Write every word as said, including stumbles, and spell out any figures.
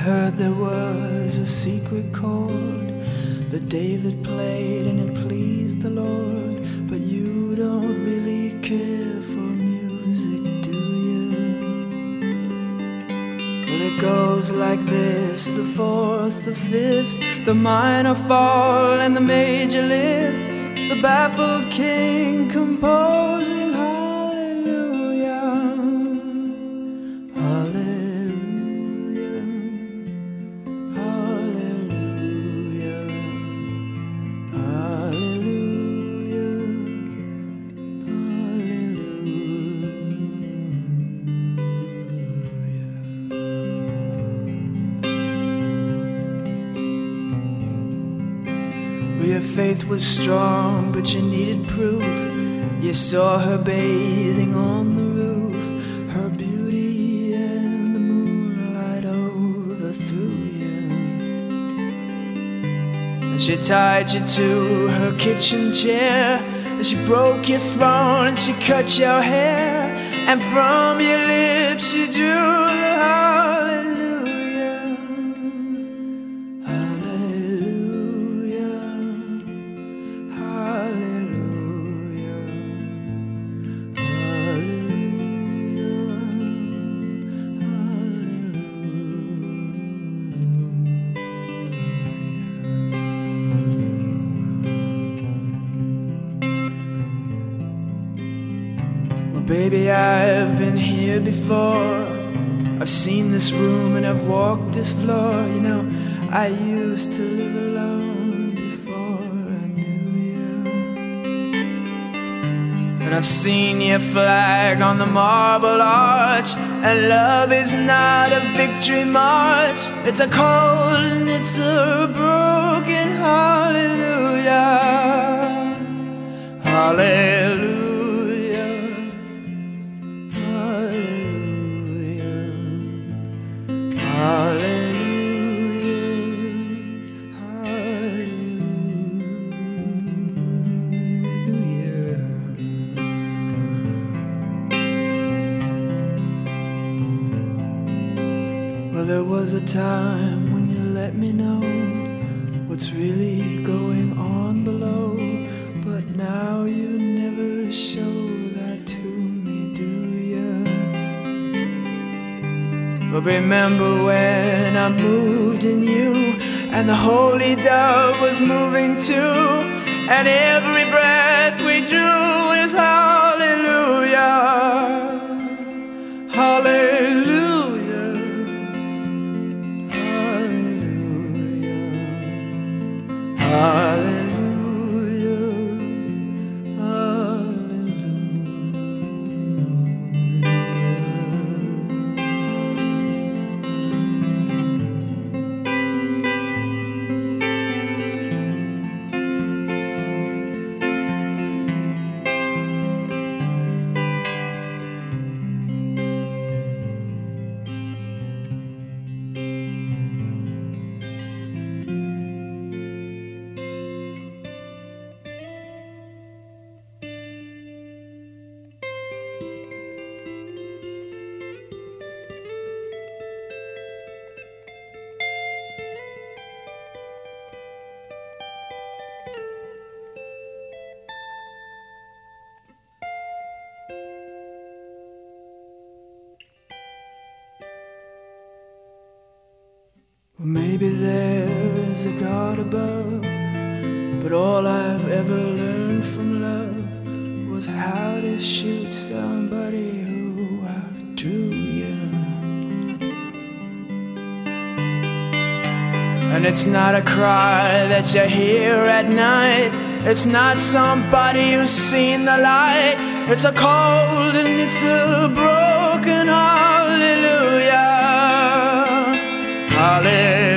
heard there was a secret chord that David played and it pleased the Lord. But you don't really care for music, do you? Well, it goes like this: the fourth, the fifth, the minor fall and the major lift, the baffled king composing hallelujah, hallelujah, hallelujah, hallelujah, hallelujah. Well, your faith was strong, but you needed proof. You saw her bathing on the roof, her beauty and the moonlight overthrew you. And she tied you to her kitchen chair, and she broke your throne and she cut your hair, and from your lips she drew the hallelujah, hallelujah, hallelujah, hallelujah, hallelujah. Well, baby, I've been here before. I've seen this room and I've walked this floor. You know, I used to live alone before I knew you. And I've seen your flag on the marble arch, and love is not a victory march. It's a cold and it's a broken hallelujah, hallelujah. Well, there was a time when you let me know what's really going on below, but now you never show that to me, do you? But remember when I moved in you, and the holy dove was moving too, and every breath we drew is hallelujah, hallelujah. Hallelujah, well, maybe there is a God above, but all I've ever learned from love was how to shoot somebody who outdrew you. And it's not a cry that you hear at night, it's not somebody who's seen the light, it's a cold and it's a broken hallelujah, hallelujah.